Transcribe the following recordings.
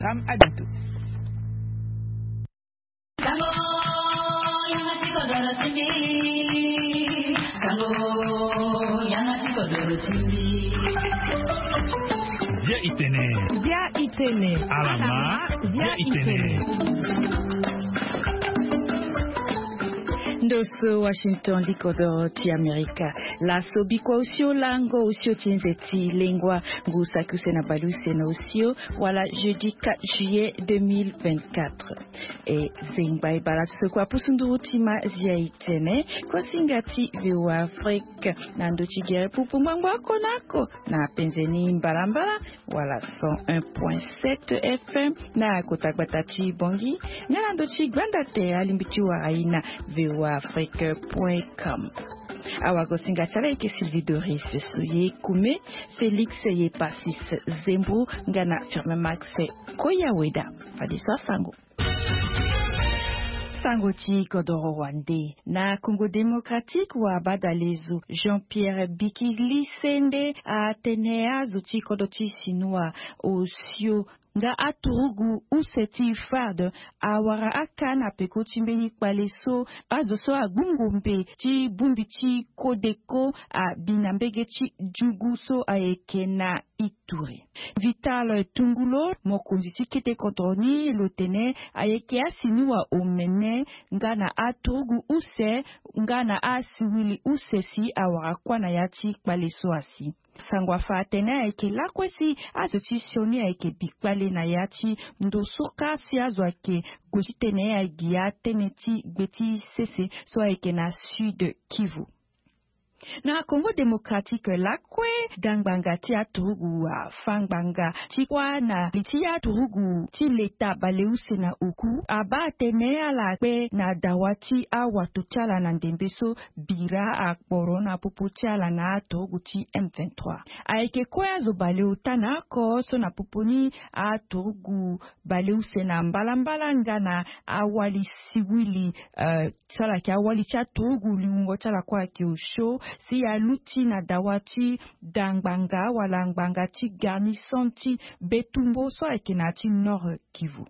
Ram Adintou. Via Itene. Alama. Via Itene. Ndoso Washington likodo ti Amerika. La sobikwa usio lango usio tinzeti lengwa ngusa kusena baluse na usio wala jeudi 4 juillet 2024. Et zingbai bala sekwa pusunduru tima zia Itene kwa singati viwa Afrika nando chigere pupu mwangwa konako na penzeni mbalambala wala 101.7 FM na kotagbatachi bongi na nando chigwanda te alimbiti wa aina viwa afrique.com. Awago singatala eke Sylvie Doris Souye Kume Félix Ye Passis Zembu Ngana Firme Max Koya Weda Fadiswa Sango Sangoti Kodoro Wande na Congo démocratique wa badalezu Jean-Pierre Bikili Sende a tenea zuti kodoti sinua osio nga aturugu useti fard awara akana peko chimbeni kwaleso azoso agungumbe chi bumbi chi kodeko a binambege chi juguso a ekena Ituri. Vital Tungulo mokonzi kete kontroni lotene ayeke asinua omene ngana aturugu use ngana asiwili usesi awara kwana yachi kwaleso asi. Sangwa fatena eke lakwesi azotisioni eke bikwale na yachi ndosoka si azwake gojitene ya gia teneti beti sese so eke na Sud Kivu. Na Congo démocratique lakwe dangbanga ti aturugu fangbanga chikwa na liti aturugu ti leta baleuse na uku aba tenea la kwe na dawati awatuchala na ndembeso bira akborona pupuchala na aturugu ti M23 aike kwa zo baleuta na ko so na pupuni aturugu baleuse na mbalambala ngana awali siwili chala ki awali cha aturugu liungo chala kwa kiusho si ya luti na dawati dangbanga wala ngbanga ti garnison ti betumbo so ekenati Nord Kivu.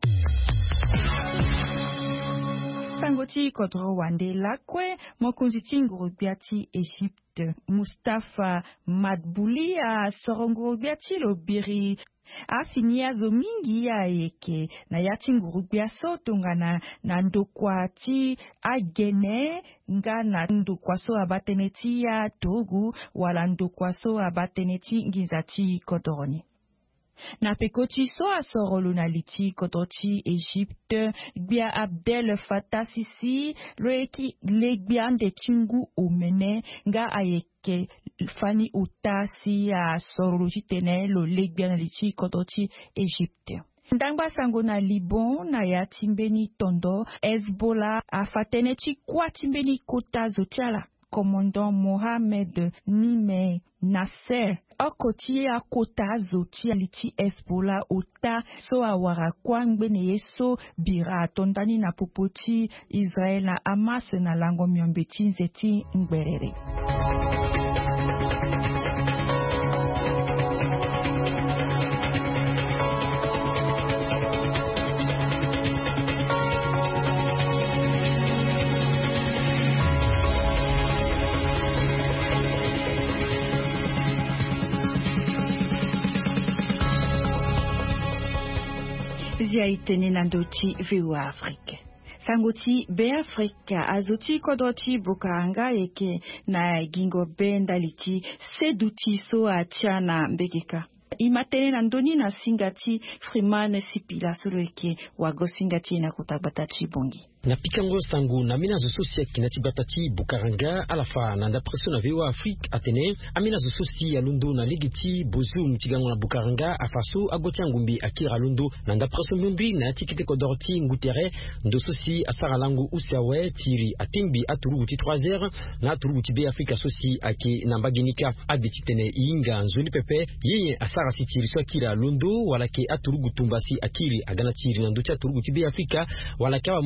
Sangoti kodro wande lakwe mokonzi ti ngurubia ti Egypte Mustafa Madbouli a sorongurubia ti lobiri afinia zo mingi ya eke na yati ngurubia soto ngana na ndokwa ti agene ngana ndokwa so abateneti ya Togo wala ndokwa so abateneti ngiza ti kodoroni. Na pekoti so asorolo na liti kodoti Egypte gbia Abdel Fattah Sisi loeki legbia de chingu omene nga ayeke fani utasi a sorolo jitene lo legbia na liti kodoti Egypte. Ndangba sango na Liban na ya timbeni tondo Hezbollah a fateneti kwa timbeni kota zotiala commandant Mohamed Nime Nasser okoti akota zoti aliti Hezbollah ota so awara kwangbe ne yeso bira tondani na popoti Israel na Hamas na lango miombeti nzeti ngberere. Zia Itene nandoti viwa Afrique. Sangoti be Afrika azoti kodoti bukaranga eke na gingo benda liti seduti so achana mbegeka. Imatene nandoni na singati Freeman Sipila solo eke wago singati na kutabatachi bongi. Na pikango sangu na mina zososi kinati batati bukaranga alafa na ndapreso na viwa Afrique atene amina zososi ya lundo na ligiti bozu mtigango na bukaranga afaso agoti ngumbi akira lundo na ndapreso mumbi na tikite kodorti ngutere ndososi asara langu usiawe tiri atimbi aturuguti 3h na aturuguti be Afrique asosi ake na mbaginika adetitene inga nzoni pepe yeye asara sitiri so akira lundo wala ke aturugutumbasi akiri agana tiri na ndoti aturuguti be Afrique wala kawa mungo mambo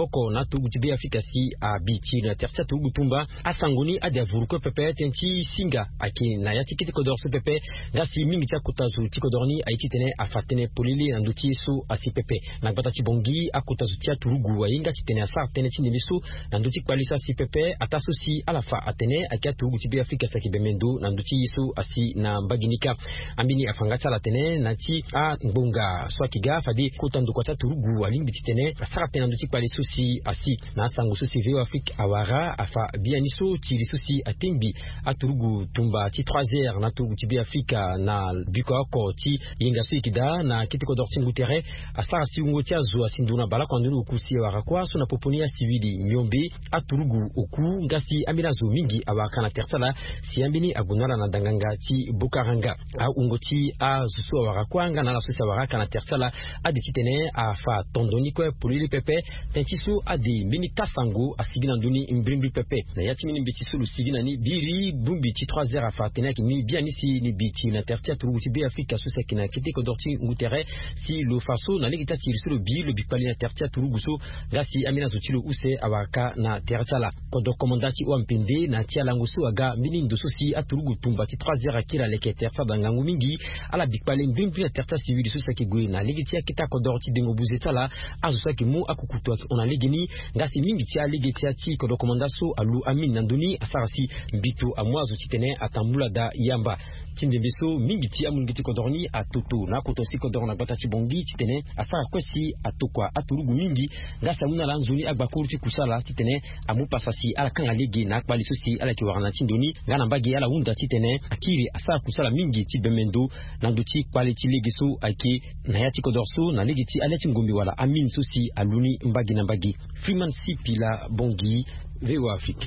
oko na tugu tibe Afrika si a biti na tertia tugu tumba asangoni ade vuruko pepe tenti singa aki na yati kiti kodor su pepe ngasi mingi tia kutazu tikodorni aiki tene afatene polili nanduti su asi pepe na batati bongi akutazu tia turugu wa inga tene asa tene tini misu nanduti kwalisa si pepe atasu si alafa atene akia tugu tibe Afrika sa kibemendo nanduti su asi na mbaginika ambini afangata la tene nati a ngbonga swakiga fadi kutandu kwa turugu wa limbi tene asara tene nanduti kwalisu si asi na sangu su si veo Afrika awara afa bianiso tili su si atembi aturugu tumba ti 3h na tugu tibe Afrika na biko ti yinga su ikida na kitiko dorti ngutere asara si ungotia zo asinduna bala kwa ndulu ukusi awara kwa so na poponia siwili nyombe aturugu oku ngasi amina zo mingi awaka na tersala si ambini agunala na danganga ti Bukaranga a ungoti a zusu awara kwa nga na la susi awara kana tersala adi titene afa tondoni kwa pulili pepe tentisu adi mini tasango asigina nduni imbrimbi pepe na yati mini bitisu lu sigina ni biri bumbi ti 3h afa tena ki ni bianisi ni biti na tertia turugu tibe Afrika susi kina kitiko dorti ngutere si lo faso na legita ti sur bi le bipali na tertia turugu so ngasi amina zutilo use awaka na tersala kodo komandati wa mpinde na tia langusu aga mini ndoso si aturugu tumba ti 3h akira leke tersa bangangu mingi ala bipali mbimbi na tertia civil susi ki gwe na legitia kita kodorti dengo buzetala azusa ki mu akukutu ona legeni ngasi mingi tia legitia ti kodo komandaso alu amin nandoni asarasi mbito amwazo titene atambula da yamba tindembeso mingi ti amungiti kodorni atoto na kotosi kodorna batati bongi titene asara kwesi atokwa aturugu mingi ngasa muna lanzuni agbakurti kusala titene amu pasasi ala kanga legi na akbali sosi ala kiwarana tindoni ngana mbagi ala unda titene akiri asara kusala mingi ti bemendo nanduti kwaliti legiso ake na yati kodorso na legiti aleti ngombi wala amin sosi aluni mbagi na mbagi Freeman Sipila bongi VOA Afrique.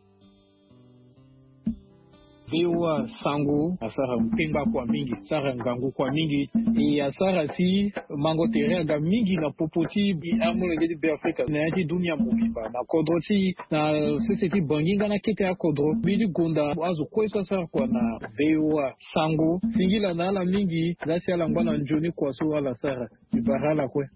Bewa sango asara mpemba kwa mingi sara ngangu kwa mingi asara si mango terega mingi na popoti amule gedi be Afrika na yati dunia mumimba na kodroti na society banginga na kete ya kodro bidi gunda azu kwesa sara kwa na bewa sango singila na ala mingi lasi ala ngwana njoni kwa so ala sara ibarala kwe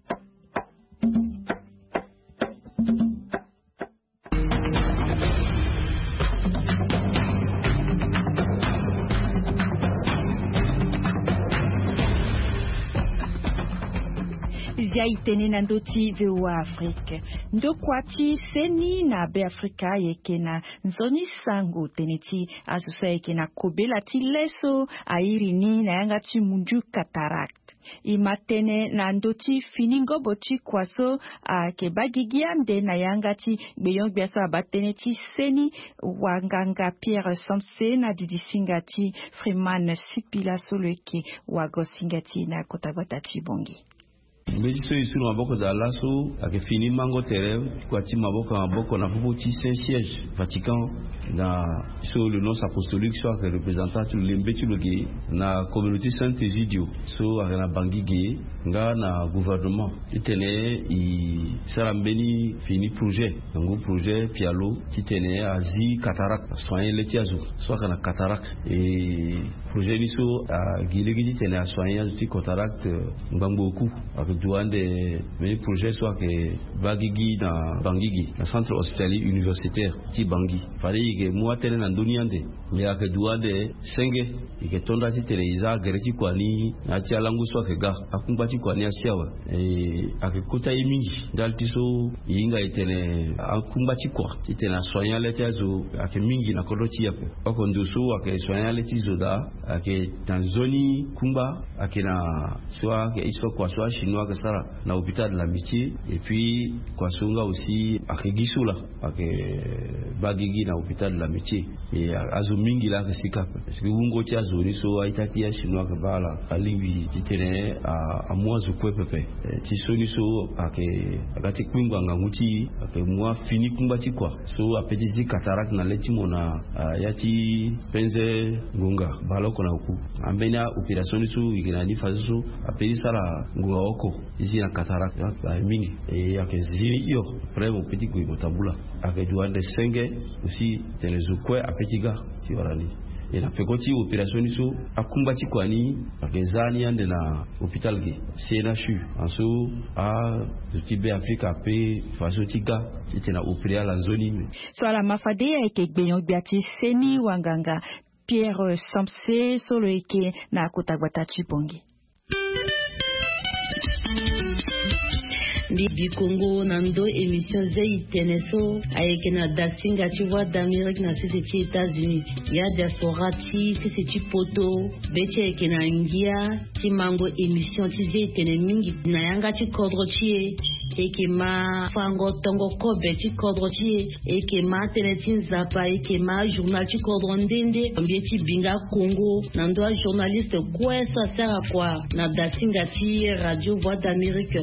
Zia itene na ndoti VOA Afrique. Ndo kwati seni na be Afrika yeke na nzoni sango teneti asusa yeke na kobela ti leso airi ni na yanga ti munju cataract. Imatene na ndoti finingo boti kwaso ke bagigia mde na yanga ti beyong biaso abatene ti seni wanganga Pierre Samse na didisinga ti Freeman Sipila soleke wagosinga ti na kotagota ti bongi. Mbezi so isu maboko da laso akifini mango tere kwa ti maboko na popo ti Saint-Siège Vatican na so le nom apostolique so que représentant tout lembe tu loge na communauté Saint-Egidio so na bangige nga na gouvernement itene i sarambeni fini projet ngo projet pialo kitene azi cataract soigner les tiazo so na cataract et projet ni so a gilegi tene soigner ti cataract ngbangoku douande mes projets soit que bagigi na bangigi na centre hospitalier universitaire ti bangi fali ke moi tene na duniande ya ke douande senge ke tonda ti teleiza gereti kwani na ti alangu soit que ga akumba ti kwani asiawa akikuta imingi dalti so yinga itene akumba ti kwa ti tena soigner le tiazo ake mingi na kodoti yape okonduso ake soigner le tizoda ake tanzoni kumba ake na soit que iso kwa soit chinois que ça na hôpital de l'amitié et puis kwa songa aussi akigisula bagigi na hôpital de l'amitié et azumingi la que sika parce que ungo ti azoni so aitati ya chinois que bala alingi titene a mwazu kwepepe ti soni so akati kwingwa ngamuti mwa fini kumba ti kwa so apeti zi cataract na leti mona yati penze ngonga baloko na ku ambena operation so ikinani faso apeti sala ngonga oko ici na cataract mingi et akezini yo premo petit ko tabula ake douane senge aussi tenezukwe apetiga ti orani ina pekoti operation iso akumbati kwani akezani ande na hospital ge CNHU anso a tibe Afrika pe faso tika tena opérer la zone so ala mafade eke gbenyo biati seni wanganga Pierre Samse solo eke na kutagwata chibongi Ndi Congo nando émission zai teneso ayeke na dasinga ti voix d'Amérique na sisi ti États-Unis ya diaspora ti sisi ti poto beti ayeke na ngia ti mango émission ti zai tene mingi na yanga ti kodro ti ye eke ma fango tongo kobe ti kodro ti ye eke ma tene ti nzapa eke ma journal ti kodro ndende mbie ti binga Congo nando a journaliste kue so asara kua na dasinga ti radio voix d'Amérique.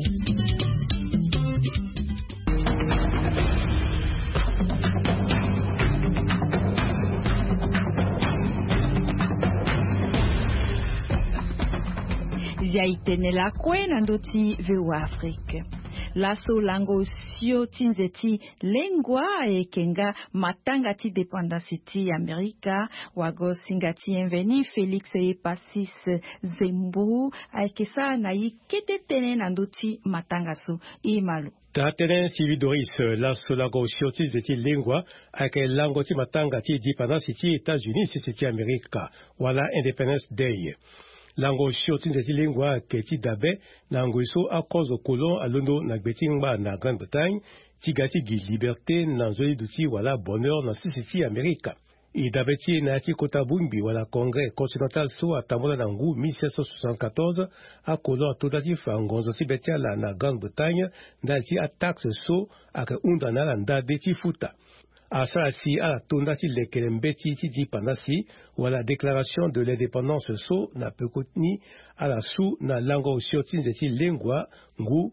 Yaitenela kwena ndoti veu Afrique. Laso lango sio tinzeti lengwa ekenga matanga ti dependance ti Amerika wago singati enveni Felix Epasis Zembu aikesa na yikete tene nandoti matanga so imalu. Tatenen Sividoris laso lango sio tinzeti lengwa ake lango ti matanga ti dependance ti États-Unis ti Amerika wala Independence Day. Lango shoti nzeti lingwa keti dabe na ngwiso a cause kolon alondo na gbetingba na Grande-Bretagne ti gati gi liberté na nzoli duti wala bonheur na sisi Amerika. I dabe ti na ti kota bungbi wala Congrès continental so atambola na ngu 1774 a kolon totati fa ngonzo ti betiala na Grande-Bretagne nda ti a taxe so ake unda na landa de ti futa. Asa si a tonda ti lekele mbeti ti di pandasi wala déclaration de l'indépendance so na pekotni a la sou na lango sioti nzeti lengwa ngu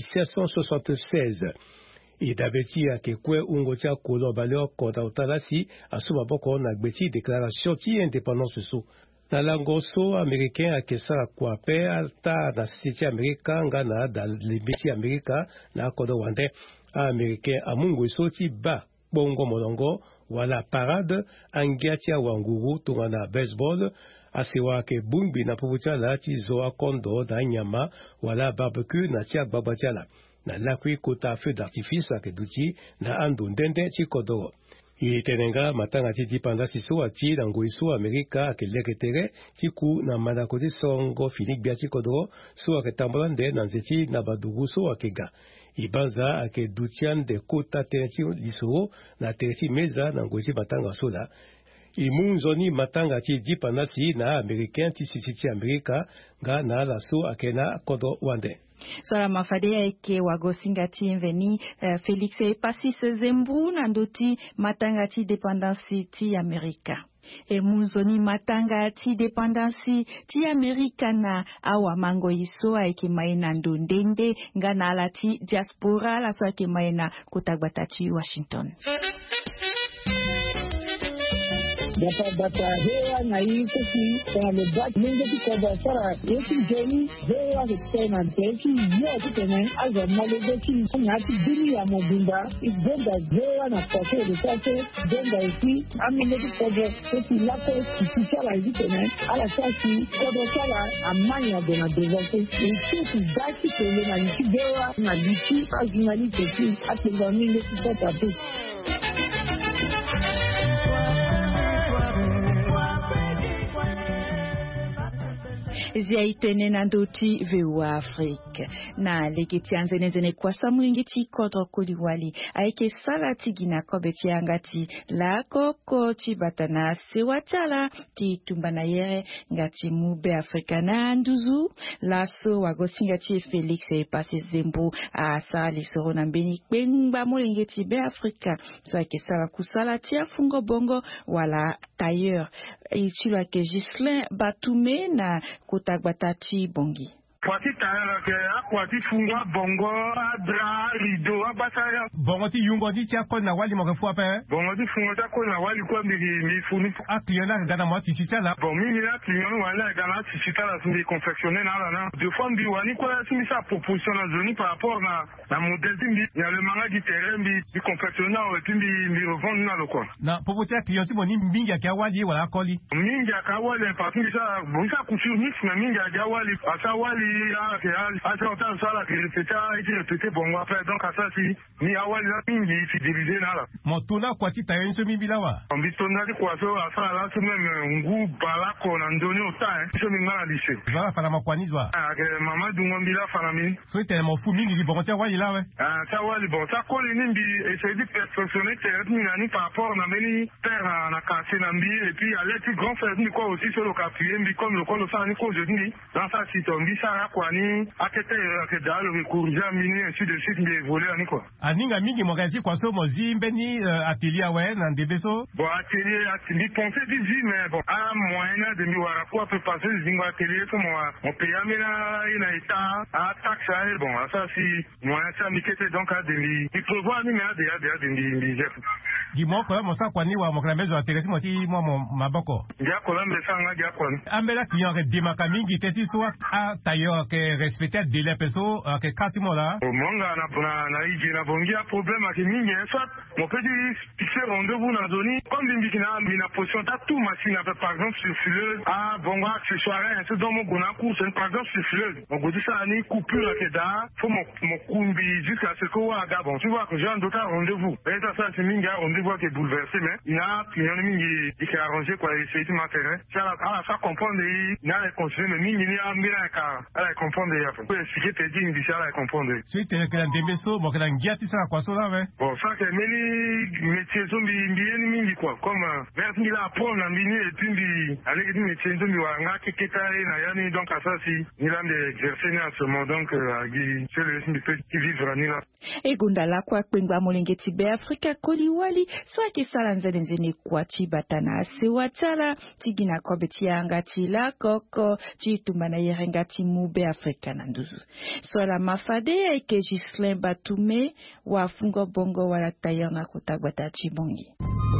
1776. I dabeti a kekwe ungo tia kolo baleo kota utalasi asu maboko na gbeti déclaration ti indépendance so. Na lango so américain a kesa kwa pe alta na siti Amerika nga na da lebeti Amerika na kodo wande a américain a mungo so ti ba bongo molongo wala parade angiatia wanguru tungana baseball asewa ke bungbi na puputia la ti zoa kondo na nyama wala barbecue na tia babatiala na lakwi kota feu d'artifice ake duti na ando ndende ti kodoro. Itenenga matanga ti dipanda siso ati na ngoiso Amerika ake leketere ti ku na manako ti songo finik bia ti kodoro so ake tambola nde na nzeti na badugu so ake ga. Ibanza ake dutian de kota teneti lisoro na teneti meza na ngoisi matanga sola. Imunzoni matanga ti dipanda ti na Americain ti sisi ti Amerika nga na laso ake na kodo wande. Sola mafade eke wago singati enveni Felix Epasis Zembu nandoti matanga ti dependance ti Amerika. E munzoni matanga ti dependance ti Amerika na awa mango iso eke maina ndondende nga na ala ti diaspora la so eke maina kutagbata ti Washington. Bata hewa na hii kuki kwa mbati mingi kikoba sara yeki jeni hewa kitena teki yo kitene azo malego ki ngati dini ya mobimba ibonda hewa na kote de kote bonda isi amine kikoba eki lako kisala kitene ala sasi kodo sala amanya de na devote isi daki tele na nchi hewa na bichi ajunali teki atenga mingi kikoba tu. Ziaitene nandoti veu Afrique na legeti anzenezene kwa samwingi ti kodro kuliwali aike sala tigina kobeti angati la koko ti batana sewachala ti tumbana yere ngati mube afrikana nduzu laso wagosinga ti Felix Epasis Zembu a sala lisoro na mbeni kpengba molengeti be Afrika so aike sala kusala ti afungo bongo wala tailleur ichilo ake Gislin Batume na Kutagbata ti bongi. Kwati tayara ke akwati fungwa bongo adra rido abasaya. Bongo ti yungo di tia kon na wali mo refu ape. Bongo ti fungo ta kon na wali kwa mi funi. A client gana mo ti chita la. Bon mi la client wala gana ti chita la sindi confectionner na. De fois mbi wani kwa simi sa proposition na zoni par rapport na modèle mbi. Il y a le manga du terrain mbi confectionner et puis mbi revendre na lo quoi. Na proposition client ti boni mingi ka wali wala koli. Mingi ka wali parce que ça bon ça couture mix mais mingi ka wali asa wali attends ça là que répéter bon après donc à ça si ni awali la mingi fidélisé na la motuna kwati tayo nso mibila wa ambitona di kwa so asa la so même ngu balako na ndoni ota so mingana lycée va fala makwanizwa que mama dungo mbila fala mi so tellement fou mingi di bon tia wali la we ça wali bon ça colle ni mbi essayer de perfectionner terrain par rapport na meni terre na cassé na mbi et puis aller plus grand frère ni quoi aussi sur le capier mbi comme le col ça ni ko je dis dans ça si tombi ça kwani akete ke dalo ke kurja mini ainsi de suite mais voler ani quoi aninga mingi mo kazi kwa so mo zimbe ni atelier wa na ndebeso bon atelier penser dit mais bon à moyen de mi wara quoi peut passer zingo atelier comme on paye amena ina ita a taxe bon ça si moyen ça mi kete donc à demi il prévoit ni mais à demi di mo ko mo sa kwani wa mo kana mezo atelier mo ti mo maboko ya ko lambe sanga ya ko ambela client ke demaka mingi teti so a tailleur ke respecter délai peso ke katimo la monga na ije na bongia problème ake mingi soit mon petit fixer rendez-vous na zoni comme bimbikina mina position ta tout machine par exemple sur fileuse ah bongo accessoire c'est dans mon gona course par exemple sur fileuse on go dit ça ni coupure ke da faut mon kumbi jusqu'à ce que wa ga bon tu vois que j'ai un d'autres rendez-vous et ça c'est mingi rendez-vous qui est bouleversé mais il y a client mingi qui a arrangé quoi essayer de m'atteindre ça à ça comprendre il y a les conseils mais mingi ni a mira ka ala comprendre ya faut expliquer te dit ni ça comprendre suite que la dembeso mo que la ngiati ça quoi ça là ouais bon ça que meni métier zombi mbieni mingi quoi comme vers ni la apprendre na mini et puis mbi avec des métiers zombi wa nga keketa na yani donc à ça si ni là d'exercer en ce moment donc c'est le qui vivre ni là egunda la kwa kwengwa molengeti be Afrika koliwali swaki sala nzene kwa chibatana sewatala tigina kobeti yanga tila koko chitumana yerenga timu be Afrika nanduzu swala mafade eke Gislin Batume wa fungo bongo wala tayanga kutagwata chibongi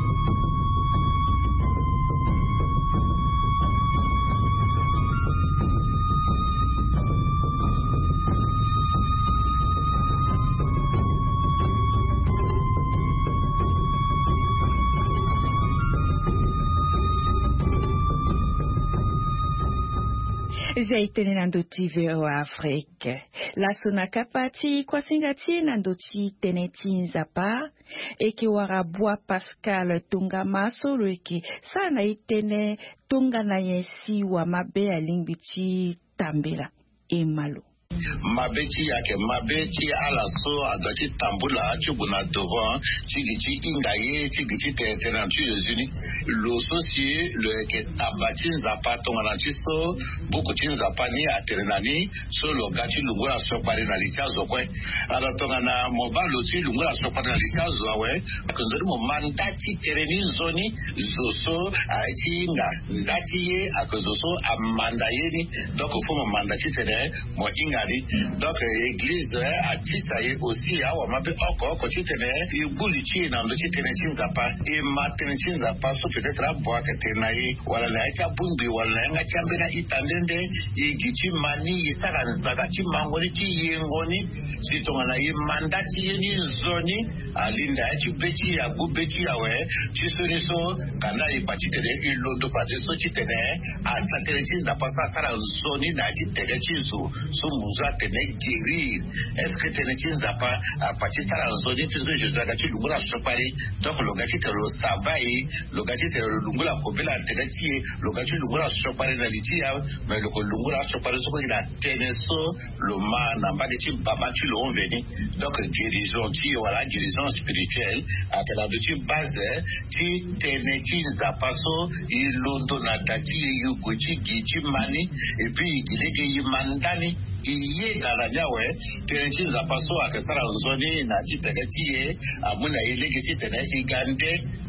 Zaitene nandoti vero Afrique. La sonaka pati kwa singati nandoti teneti nzapa. Eke warabua Pascal tunga masolo eke sana itene tunga na yesi wa mabe alingbiti tambela emalo. Mabeti yake mabeti ala so adati tambula chuguna devant chigiti ingaye chigiti terrain États-Unis le sosie le que tabati nzapa tongana chiso beaucoup nzapa ni aternani so lo gati lungula so pare na lichazo kwe ala tongana mobalo ti lungula so pare na lichazo we kanzori mo mandati tereni zoni zoso aiti nga ndati ye akozoso amanda yeni donc faut mo mandati terrain mo inga donc l'église a dit ça aussi à Wamabe oko chitene ibulichi na ndo chitene chinzapa e matene chinzapa so peut-être à boire que tenayi wala la ita bumbi wala nga chambena itandende igichi mani isaka nzaka chimangoni chiyengoni sitongana mandati yeni zoni alinda chibeti ya bubeti yawe chisoniso kana ipachitene ilondo padeso chitene ansatene chinzapa sara zoni na chitene chizo so muza tene guérir est-ce que tene chinzapa a partir de la zone puisque je dois gâcher lungula sopari donc le gâcher le sabai le gâcher le lungula kobela teneti le gâcher lungula sopari na litia mais le lungula sopari so il a teneso le man ba gati baba tu l'on venu donc guérison ti voilà guérison spirituelle à la de base ti tene chinzapa so il londo na tati yugochi gichi mani et puis il est que mandani iye galanya we tenchi za paso akasara nzoni na chitegetiye amuna ile kitene igande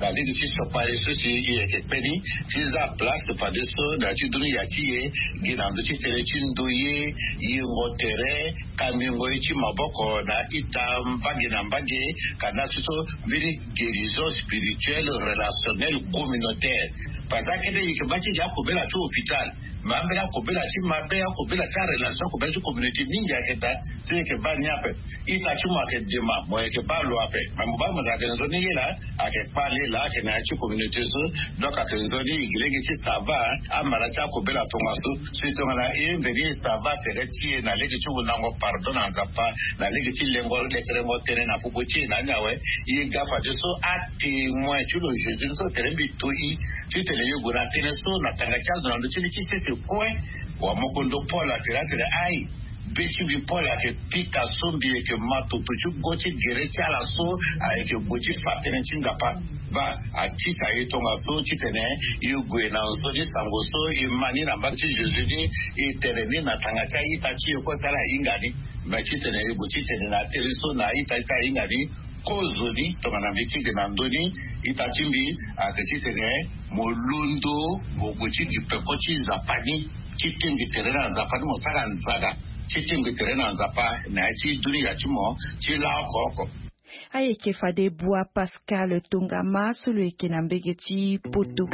la ligue ci sopare ceci yeke peni ciza place pas de so da ci dunu ya ci ye ginando ci tere ci ndoye yingotere kamingo ci maboko na itamba ginambage kana tuso vini guérison spirituelle relationnelle communautaire pendant que yeke bachi ja ko bela to hôpital mambela ko bela ci mabea ko bela ta relation ko bela communauté ninja keta c'est que ba nyape ita ci ma ke dema mo ke ba lo ape mambo ba ma ga zoni yela ake pale la ke na ci communauté so donc ake zoni igilege ci sava amara cha ko bela to maso c'est to na e mbeli sava tere ci na lege ci wona ngo pardon na zapa na lege ci lengo le kremo tere na pupo ci na nyawe i gafa de so ate mo ci lo je so tere bi to i ci tere yo gura tere so na tanga cha na ndo ci ci kwe wa mokondo pola tere ai bechi bi pola ke pika sombi ke mato tuchu gochi gerecha la so ai ke gochi fatene chinga pa ba atisa yetonga so chitene yugwe na so di sango so imani na bachi jezuni itereni na tangacha itachi ko sala ingani ba chitene gochi tene na teriso na ita ingani kozoni tongana biki na ndoni itachimbi akachitene molundo mogochi dipekochi zapani chitingi terena zapani mosala nzaga chitingi terena zapa na chi dunia chimo chila koko ayeke fade bua Pascal Tongama solo eke na mbegeti poto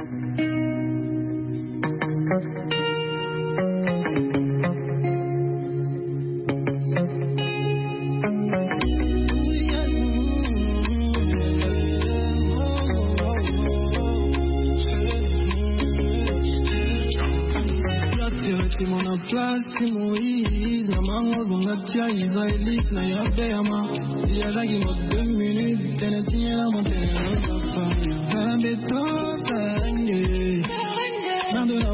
Moïse, la maman on a tia israélite na ya bema ya zagi mo 2 minutes tenetinye la montene no papa na beto sangue nando na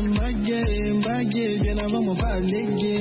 mbage bien avant mon balege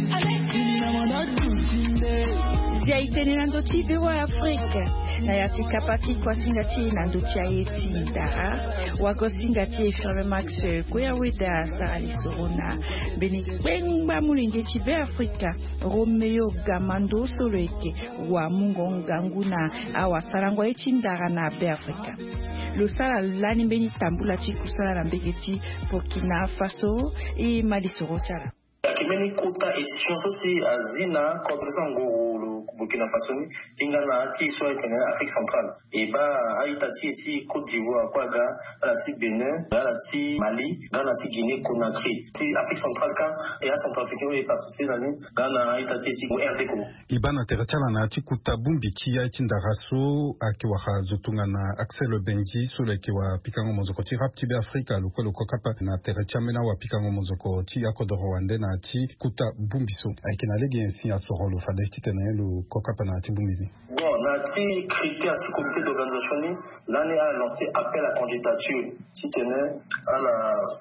ili na manda kusinde zia itene nando tivewa Afrika na yatika pati kwa singati nando tia yeti dara wako singati Frère Max koya weda Sarali Sorona beni kwenga mulenge chibe Afrika Romeo Gamando soleke wa mungo nganguna awa sarangwa echindara na be Afrika lo sala lani beni tambula chikusala na mbegeti Burkina Faso e Mali Sorotara Kimeni kuta edition sosi azina kodrosa ngoro Burkina Faso ni ingana ti so etene Afrique centrale et ba aita ti Côte d'Ivoire kwaga la ti Benin la ti Mali la ti Guinée Conakry ti Afrique centrale ka et à Centrafrique est participé dans Ghana aita ti RD Congo ibana teratala na ti kuta bumbiki ya tindaraso akiwa zotunga na Axel Benji solo kiwa pikango mozoko ti rap ti be Afrika lokolo kokapa na teratala wa pikango mozoko ti akodo Rwanda na ti kuta bumbiso aikina legi ainsi à sorolo fade ti tene lo kokapa na ti bumbizi bon na ti critère ti comité d'organisation l'année a lancé appel à candidature ti tene à la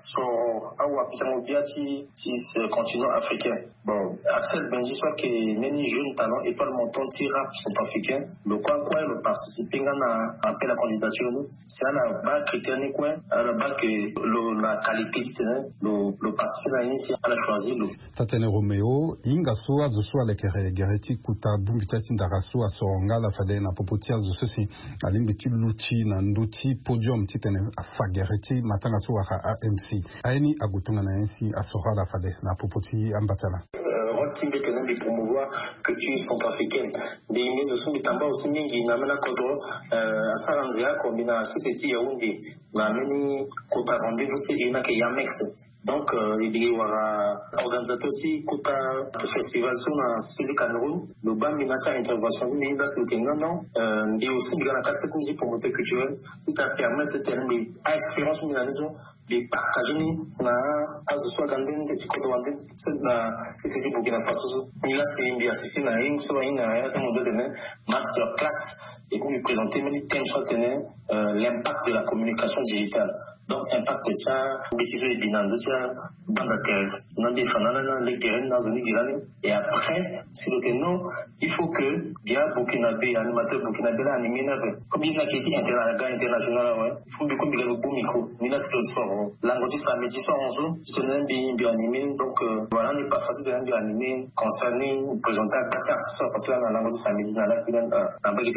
soro awa pikango bia ti continent africain bon Axel Benji soit que many jeunes talents et pas le montant ti rap centrafricain le quoi le participer na appel à candidature c'est à la bas critère ni quoi à la bas que la qualité ti tene le participer na ici à la choisir tatene Romeo inga so azo so alekere gereti kuta bumbitati ndaraso asoronga la fade na popoti azo sosi alimbi ti luti na nduti podium titene afagereti matanga so wa AMC aini agutunga na NC asora la fade na popoti ambatala Rotimbe tene de promouvoir culture centrafricaine mais ils sont mitamba aussi mingi na mena kodro asaranze yako mina siseti Yaoundé na meni kota rendez-vous c'est ina ke Yamex donc il y aura organisateur aussi kuta festival sur na Sili Cameroun le bambi na sa intervention mais là c'est non et aussi il y a la casse de promoteur culturel qui t'a permettre de tenir à expérience minanizo de partager na azo soit ganden de tiko de c'est na c'est Burkina Faso il a c'est bien assisté na une soit une à ce moment donné master class et pour lui présenter les thèmes soit l'impact de la communication digitale donc impact ça bêtise et binando ça dans la terre dans des fanana dans les terrains dans une ville et après si le non il faut que dia Burkinabé animateur Burkinabé là animé comme il y a qui international ouais il faut que il le bon micro ni là c'est soir l'anglais ça métier soir en jour c'est un bien animé donc voilà on est pas sorti de bien animé concerné présenter à 4 soirs parce que là l'anglais ça métier là qui dans bagage temps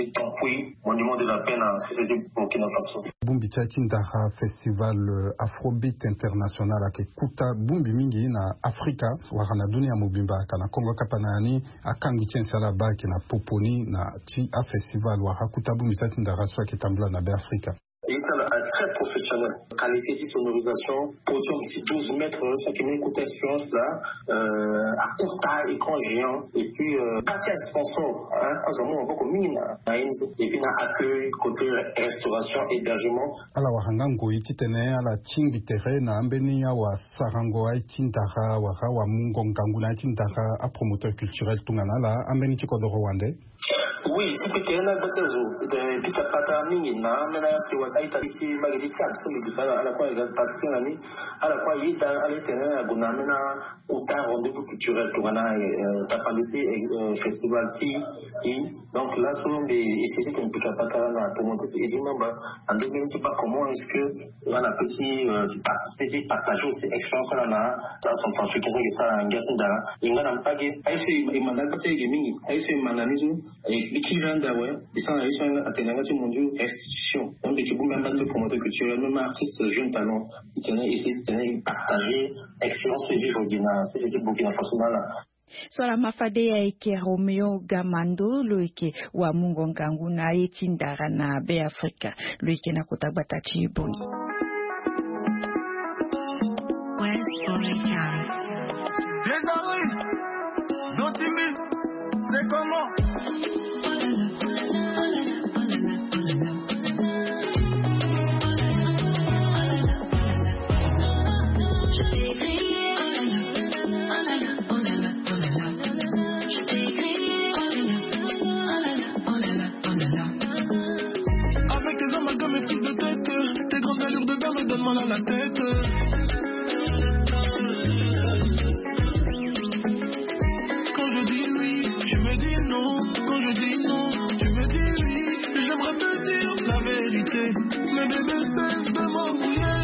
bafouille monument de la paix na CCT Burkina Faso. Bumbi Tindara Festival Afrobeat International ake kuta bumbi mingi na Afrika wakana dunia mobimba kana Kongo kapanani akangi chensala baki na poponi na ti a festival wakakuta bumbi Tindara so ke tambla na be Afrika. Et ça est très professionnel. Qualité de sonorisation, podium ici 12 mètres, ça qui met une expérience là, à court taille, écran géant, et puis partie à sponsor, on va mine, et puis on accueil côté restauration, hébergement. Alors wahangango ititene ala chingi tere na ambeni ya wa sarango ai tindara wa mungo nganguna tindara a promoteur culturel tungana la ambeni chikodo Rwanda. Oui, si peut-être là batezo de pita pata mingi na mena si wa aita si magiti tsa so mi bisala ala kwa ga patien ani ala kwa yita ala tena guna mena uta rendez-vous culturel to gana tapandisi festival ti donc là so be ici c'est un pita pata na pour monter c'est évidemment ba en 2020 pas comment est-ce que on a pu participer partager ces expériences là na son français que ça ngasi da ingana mpage aishi imanda batse gaming aishi mananizo Bikiranda, ouais, ils sont à Ténagati Mondial restitution. Donc, les Kibou, même le promoteur culturel, même artiste jeune talent, ils tenaient essayer de partager expérience et vivre au Guinée, c'est Burkina Faso là. Swala mafade ya eke Romeo Gamando loike wa mungo ngangu na etindara na be Afrika loike na kotabata chiboni. C'est comment? Avec tes amalgames et prises de tête, tes grandes allures de dame me donnent mal à la tête. Quand je dis oui, tu me dis non. Quand je dis non, tu me dis oui. J'aimerais te dire la vérité, mais bébé cesse de m'embrouiller.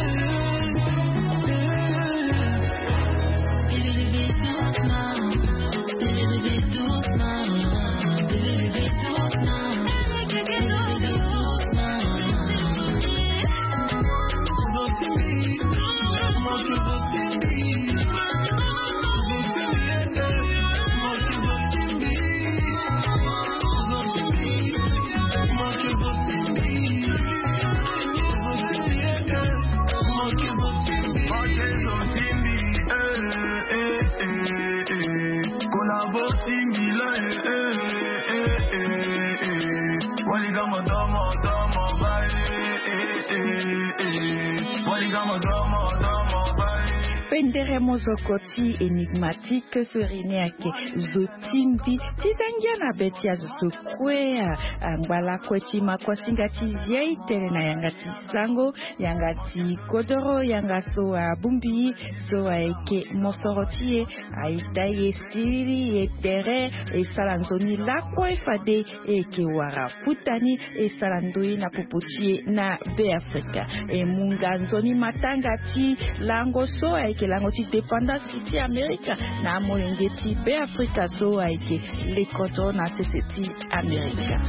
Pendere mozokoti énigmatique serineake zotimbi tizangia na betia zokwea angwala kweti makwasingati yeitere na yangati sango yangati kodoro yangaso bumbi so aike mosorotie aitaye siri etere esalanzoni lakwa efade eke wara futani esalandoi na popotie na be Afrika munganzoni matangati lango so aike lango ti dépendance ti Amerika na molengeti be Afrika so aike lekoto na CCT Amerika.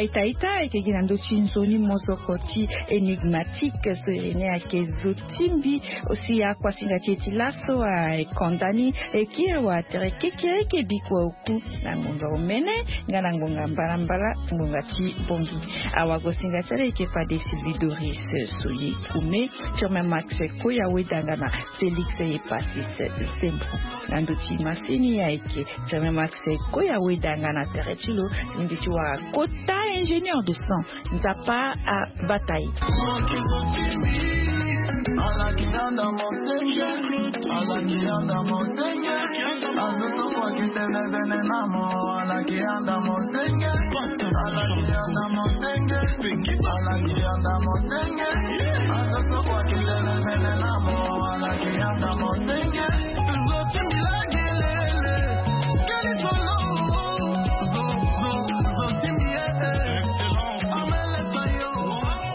itaita ekegina chinzoni mozokoti enigmatique serene akezotimbi osia kwa singa cheti laso a kondani ekia wa terekeke kebikwa uku na ngonga omene ngana ngonga mbarambara ngonga ti bongi awago singa tere ke pa desi Doris soyi kume chama Max Koya wedanga na Felix e passis sembo nando ti masini ya eke chama Max Koya wedanga na terechilo ndichi wa kota ingénieur de son nzapa a bataille Ala